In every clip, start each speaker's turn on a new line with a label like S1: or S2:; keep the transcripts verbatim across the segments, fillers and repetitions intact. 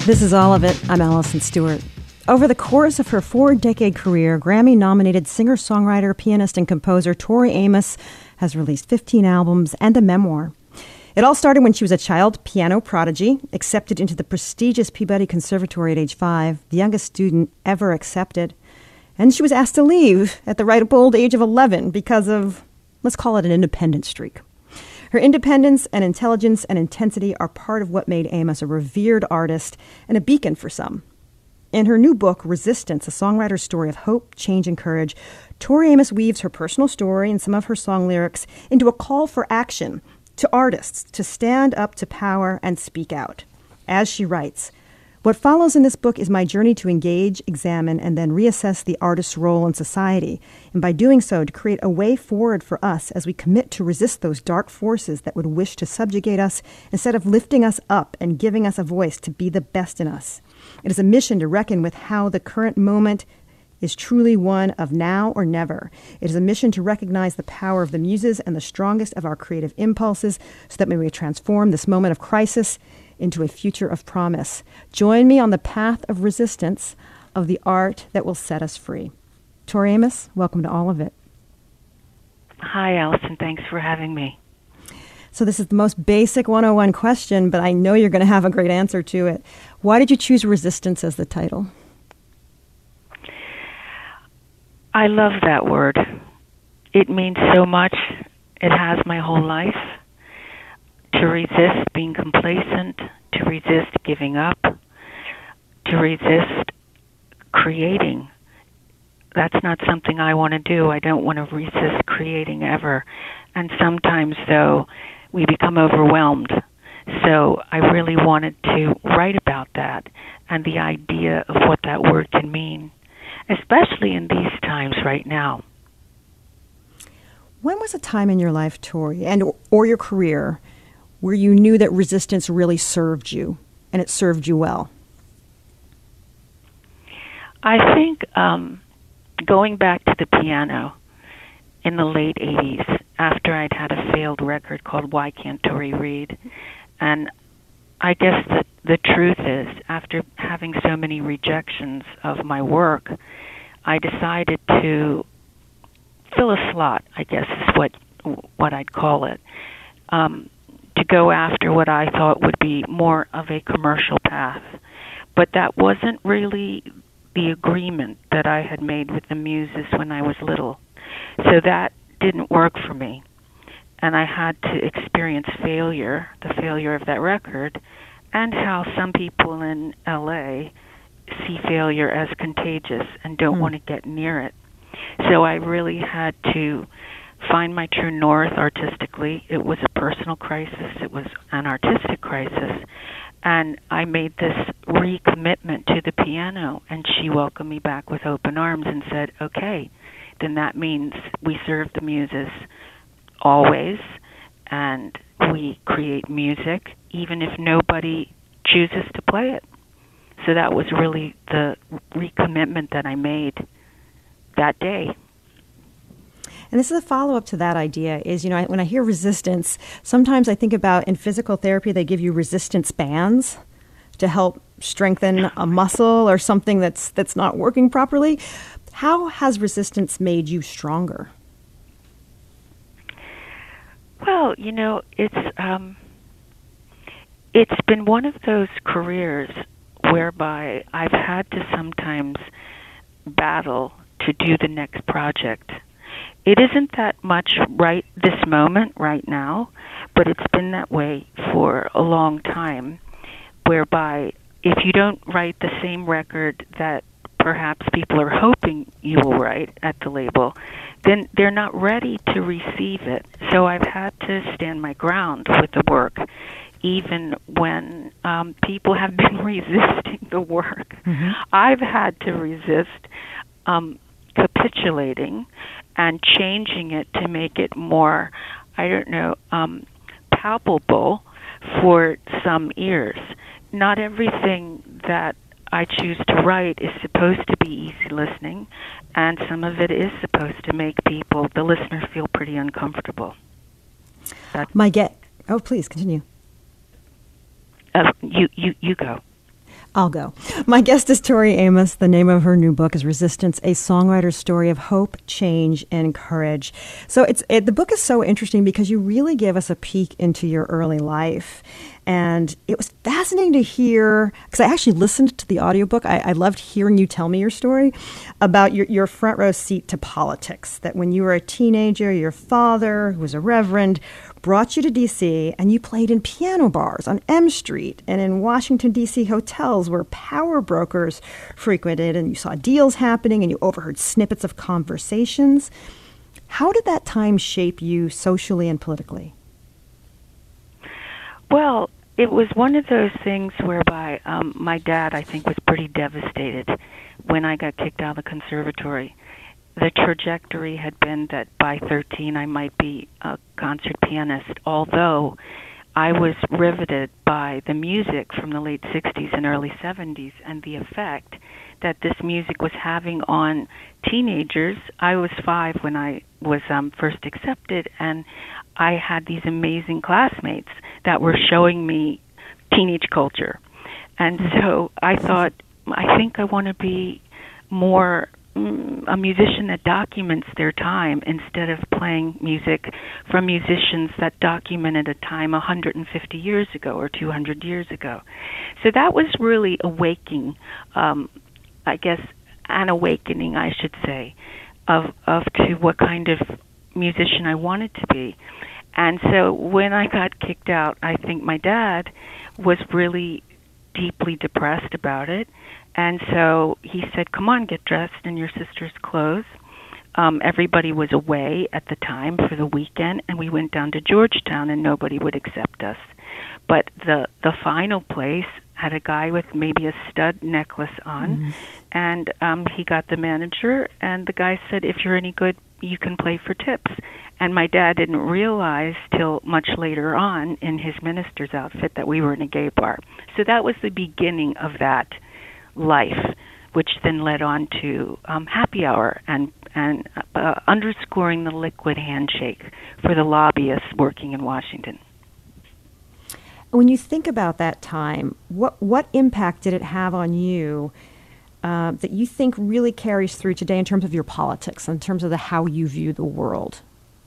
S1: This is All of It. I'm Allison Stewart. Over the course of her four-decade career, Grammy-nominated singer-songwriter, pianist, and composer Tori Amos has released fifteen albums and a memoir. It all started when she was a child piano prodigy, accepted into the prestigious Peabody Conservatory at age five, the youngest student ever accepted. And she was asked to leave at the ripe old age of eleven because of, let's call it an independent streak. Her independence and intelligence and intensity are part of what made Amos a revered artist and a beacon for some. In her new book, Resistance, a songwriter's story of hope, change, and courage, Tori Amos weaves her personal story and some of her song lyrics into a call for action to artists to stand up to power and speak out. As she writes, "What follows in this book is my journey to engage, examine, and then reassess the artist's role in society, and by doing so, to create a way forward for us as we commit to resist those dark forces that would wish to subjugate us instead of lifting us up and giving us a voice to be the best in us. It is a mission to reckon with how the current moment is truly one of now or never. It is a mission to recognize the power of the muses and the strongest of our creative impulses so that we may transform this moment of crisis into a future of promise. Join me on the path of resistance of the art that will set us free." Tori Amos, welcome to All of It.
S2: Hi, Allison. Thanks for having me.
S1: So this is the most basic one oh one question, but I know you're going to have a great answer to it. Why did you choose Resistance as the title?
S2: I love that word. It means so much. It has my whole life. To resist being complacent, to resist giving up, to resist creating. That's not something I want to do. I don't want to resist creating ever. And sometimes, though, we become overwhelmed. So I really wanted to write about that and the idea of what that word can mean, especially in these times right now.
S1: When was a time in your life, Tori, and or your career, where you knew that resistance really served you, and it served you well?
S2: I think um, going back to the piano in the late eighties, after I'd had a failed record called Why Can't Tori Read, and I guess the, the truth is, after having so many rejections of my work, I decided to fill a slot, I guess is what what I'd call it, um, to go after what I thought would be more of a commercial path. But that wasn't really the agreement that I had made with the muses when I was little. So that didn't work for me. And I had to experience failure, the failure of that record, and how some people in L A see failure as contagious and don't mm. want to get near it. So I really had to find my true north artistically. It was a personal crisis. It was an artistic crisis. And I made this recommitment to the piano, and she welcomed me back with open arms and said, okay, then that means we serve the muses always, and we create music, even if nobody chooses to play it. So that was really the recommitment that I made that day.
S1: And this is a follow-up to that idea is, you know, I, when I hear resistance, sometimes I think about in physical therapy, they give you resistance bands to help strengthen a muscle or something that's that's not working properly. How has resistance made you stronger?
S2: Well, you know, it's um, it's been one of those careers whereby I've had to sometimes battle to do the next project. It isn't that much right this moment, right now, but it's been that way for a long time, whereby if you don't write the same record that perhaps people are hoping you will write at the label, then they're not ready to receive it. So I've had to stand my ground with the work, even when um, people have been resisting the work. Mm-hmm. I've had to resist um, capitulating and changing it to make it more, I don't know, um, palpable for some ears. Not everything that I choose to write is supposed to be easy listening, and some of it is supposed to make people, the listener, feel pretty uncomfortable. That's
S1: My get. Oh, please continue.
S2: Uh, you, you, you go.
S1: I'll go. My guest is Tori Amos. The name of her new book is Resistance, a songwriter's story of hope, change, and courage. So it's it, the book is so interesting because you really give us a peek into your early life. And it was fascinating to hear, because I actually listened to the audiobook. I, I loved hearing you tell me your story about your, your front row seat to politics, that when you were a teenager, your father, who was a reverend, brought you to D C and you played in piano bars on M Street and in Washington, D C hotels where power brokers frequented, and you saw deals happening and you overheard snippets of conversations. How did that time shape you socially and politically?
S2: Well, it was one of those things whereby um, my dad, I think, was pretty devastated when I got kicked out of the conservatory. The trajectory had been that by thirteen I might be a concert pianist, although I was riveted by the music from the late sixties and early seventies and the effect that this music was having on teenagers. I was five when I was um, first accepted, and I had these amazing classmates that were showing me teenage culture. And so I thought, I think I want to be more mm, a musician that documents their time instead of playing music from musicians that documented a time one hundred fifty years ago or two hundred years ago. So that was really awakening, um, I guess, an awakening, I should say, of, of to what kind of musician I wanted to be. And so when I got kicked out, I think my dad was really deeply depressed about it. And so he said, come on, get dressed in your sister's clothes. Um, everybody was away at the time for the weekend, and we went down to Georgetown, and nobody would accept us. But the, the final place had a guy with maybe a stud necklace on, mm-hmm. and um, he got the manager, and the guy said, if you're any good, you can play for tips. And my dad didn't realize till much later on in his minister's outfit that we were in a gay bar. So that was the beginning of that life, which then led on to um, happy hour and, and uh, underscoring the liquid handshake for the lobbyists working in Washington.
S1: When you think about that time, what what impact did it have on you uh, that you think really carries through today in terms of your politics, in terms of the how you view the world?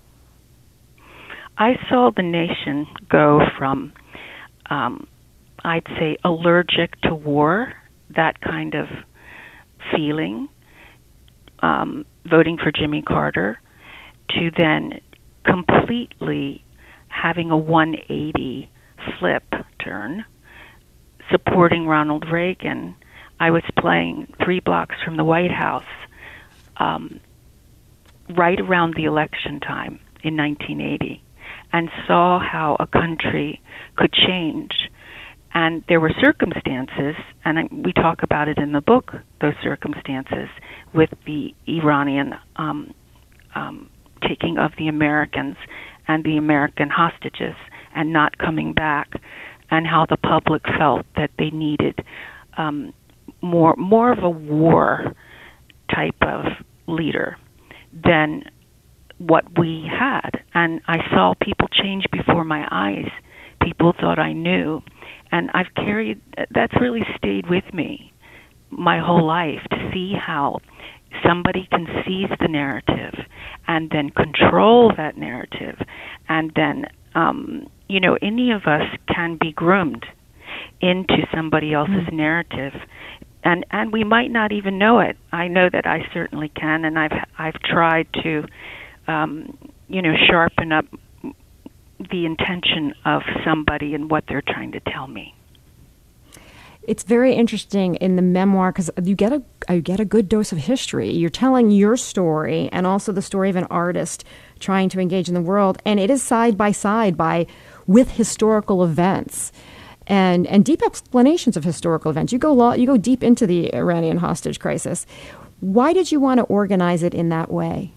S2: I saw the nation go from, um, I'd say, allergic to war, that kind of feeling, um, voting for Jimmy Carter, to then completely having a one eighty flip turn, supporting Ronald Reagan. I was playing three blocks from the White House um, right around the election time in nineteen eighty, and saw how a country could change. And there were circumstances, and I, we talk about it in the book, those circumstances, with the Iranian um, um, taking of the Americans and the American hostages and not coming back, and how the public felt that they needed um, more more of a war type of leader than what we had. And I saw people change before my eyes. People thought I knew. And I've carried, that's really stayed with me my whole life, to see how somebody can seize the narrative and then control that narrative. And then, um, you know, any of us can be groomed into somebody else's mm. narrative. And and we might not even know it. I know that I certainly can, and I've I've tried to, um, you know, sharpen up the intention of somebody and what they're trying to tell me.
S1: It's very interesting in the memoir because you get a you get a good dose of history. You're telling your story and also the story of an artist trying to engage in the world, and it is side by side by with historical events and and deep explanations of historical events. You go lo- you go deep into the Iranian hostage crisis. Why did you want to organize it in that way?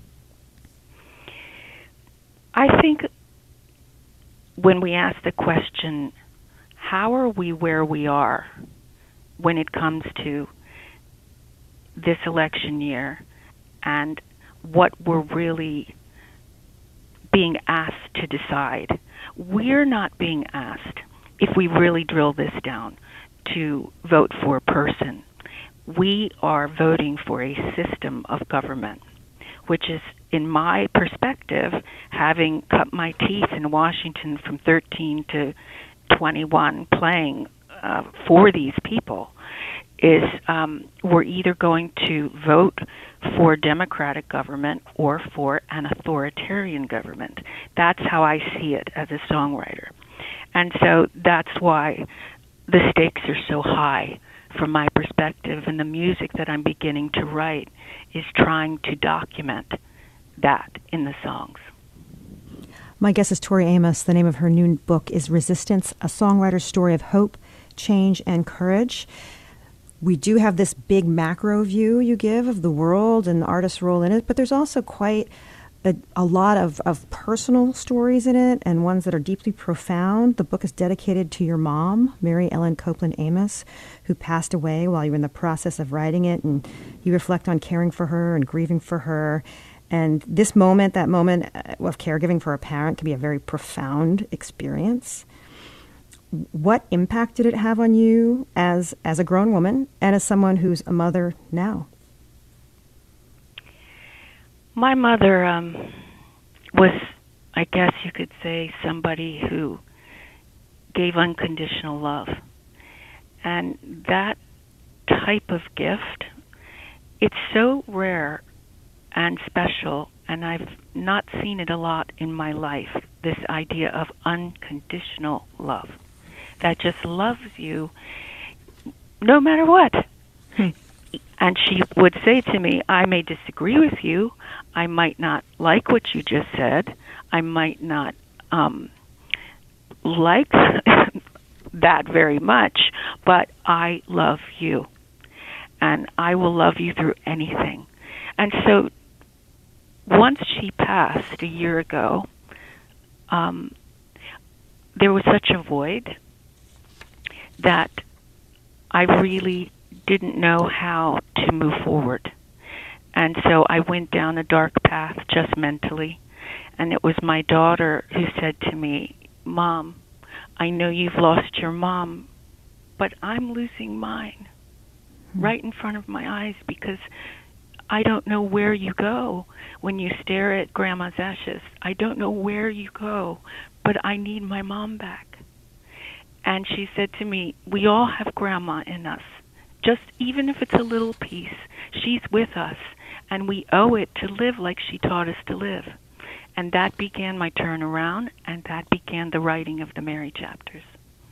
S2: I think when we ask the question, how are we where we are when it comes to this election year and what we're really being asked to decide? We're not being asked, if we really drill this down, to vote for a person. We are voting for a system of government, which is, in my perspective, having cut my teeth in Washington from thirteen to twenty-one playing uh, for these people, is um, we're either going to vote for democratic government or for an authoritarian government. That's how I see it as a songwriter. And so that's why the stakes are so high from my perspective, and the music that I'm beginning to write is trying to document that in the songs.
S1: My guest is Tori Amos. The name of her new book is Resistance, a songwriter's story of hope, change, and courage. We do have this big macro view you give of the world and the artist's role in it, but there's also quite a, a lot of, of personal stories in it, and ones that are deeply profound. The book is dedicated to your mom, Mary Ellen Copeland Amos, who passed away while you were in the process of writing it, and you reflect on caring for her and grieving for her. And this moment, that moment of caregiving for a parent, can be a very profound experience. What impact did it have on you as as a grown woman and as someone who's a mother now?
S2: My mother um, was, I guess you could say, somebody who gave unconditional love. And that type of gift, it's so rare and special, and I've not seen it a lot in my life, this idea of unconditional love, that just loves you no matter what. Hmm. And she would say to me, I may disagree with you, I might not like what you just said, I might not um, like that very much, but I love you, and I will love you through anything. And so once she passed a year ago, um, there was such a void that I really didn't know how to move forward. And so I went down a dark path just mentally. And it was my daughter who said to me, Mom, I know you've lost your mom, but I'm losing mine mm-hmm. right in front of my eyes, because I don't know where you go when you stare at Grandma's ashes. I don't know where you go, but I need my mom back. And she said to me, we all have Grandma in us. Just even if it's a little piece, she's with us, and we owe it to live like she taught us to live. And that began my turnaround, and that began the writing of the Mary chapters.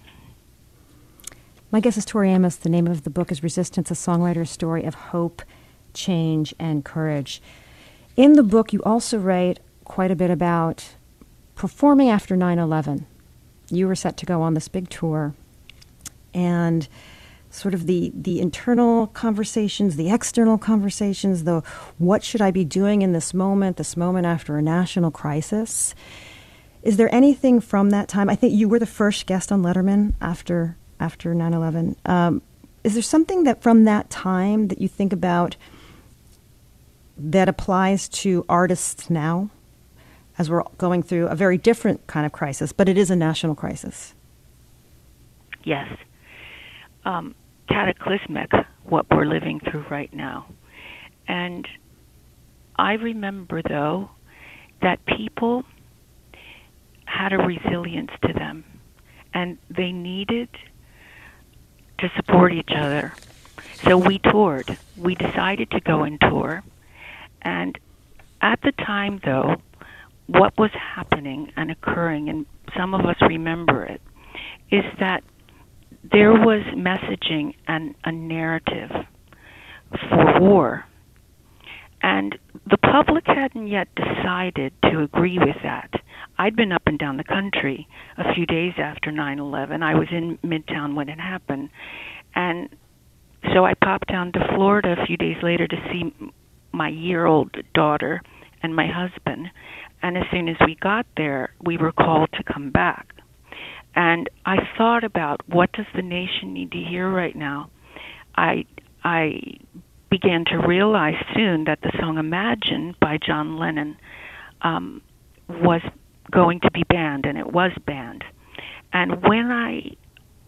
S1: My guest is Tori Amos. The name of the book is Resistance, a songwriter's story of hope, change, and courage. In the book, you also write quite a bit about performing after nine eleven. You were set to go on this big tour, and sort of the, the internal conversations, the external conversations, the what should I be doing in this moment, this moment after a national crisis. Is there anything from that time? I think you were the first guest on Letterman after after nine eleven. Um, is there something that from that time that you think about that applies to artists now, as we're going through a very different kind of crisis, but it is a national crisis?
S2: Yes. Um, cataclysmic, what we're living through right now. And I remember, though, that people had a resilience to them, and they needed to support each other. So we toured. We decided to go and tour. And at the time, though, what was happening and occurring, and some of us remember it, is that there was messaging and a narrative for war. And the public hadn't yet decided to agree with that. I'd been up and down the country a few days after nine eleven. I was in Midtown when it happened. And so I popped down to Florida a few days later to see my year-old daughter and my husband. And as soon as we got there, we were called to come back. And I thought about, what does the nation need to hear right now? I I began to realize soon that the song Imagine by John Lennon um, was going to be banned, and it was banned. And when I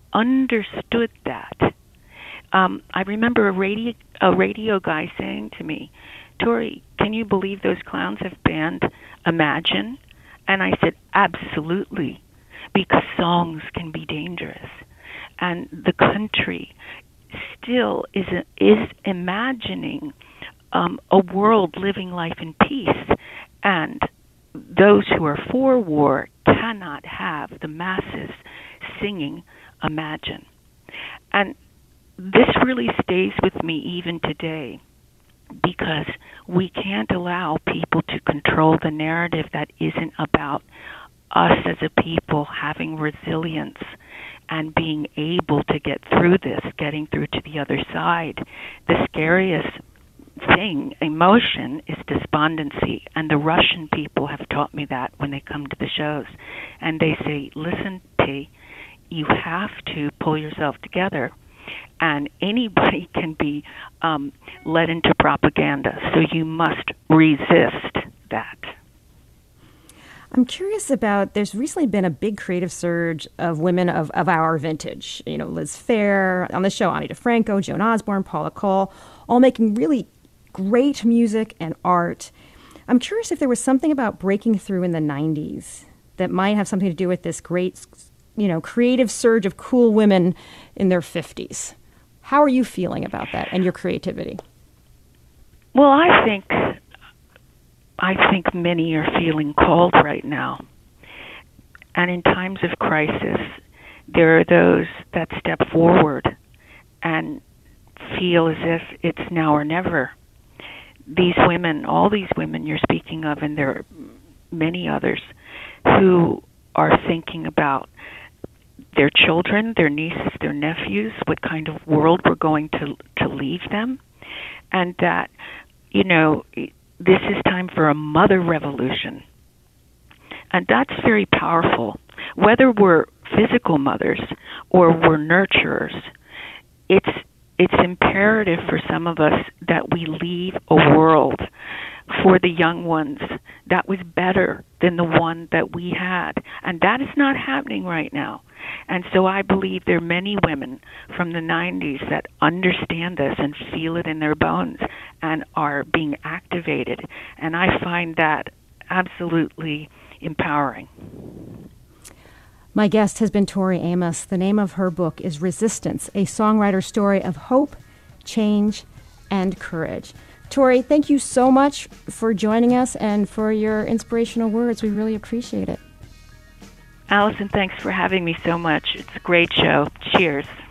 S2: understood that. Um, I remember a radio, a radio guy saying to me, Tori, can you believe those clowns have banned Imagine? And I said, absolutely, because songs can be dangerous. And the country still is, is imagining um, a world living life in peace. And those who are for war cannot have the masses singing Imagine. And this really stays with me even today, because we can't allow people to control the narrative that isn't about us as a people having resilience and being able to get through this, getting through to the other side. The scariest thing, emotion, is despondency, and the Russian people have taught me that when they come to the shows. And they say, listen, T, you have to pull yourself together, and anybody can be um, led into propaganda, so you must resist that.
S1: I'm curious about, there's recently been a big creative surge of women of, of our vintage. You know, Liz Phair, on the show, Ani DeFranco, Joan Osborne, Paula Cole, all making really great music and art. I'm curious if there was something about breaking through in the nineties that might have something to do with this great, you know, creative surge of cool women in their fifties. How are you feeling about that and your creativity?
S2: Well, I think I think many are feeling called right now. And in times of crisis, there are those that step forward and feel as if it's now or never. These women, all these women you're speaking of, and there are many others, who are thinking about their children, their nieces, their nephews, what kind of world we're going to to leave them, and that, you know, this is time for a mother revolution. And that's very powerful. Whether we're physical mothers or we're nurturers, it's it's imperative for some of us that we leave a world for the young ones that was better than the one that we had. And that is not happening right now. And so I believe there are many women from the nineties that understand this and feel it in their bones and are being activated. And I find that absolutely empowering.
S1: My guest has been Tori Amos. The name of her book is Resistance, a songwriter's story of hope, change, and courage. Tori, thank you so much for joining us and for your inspirational words. We really appreciate it.
S2: Allison, thanks for having me so much. It's a great show. Cheers.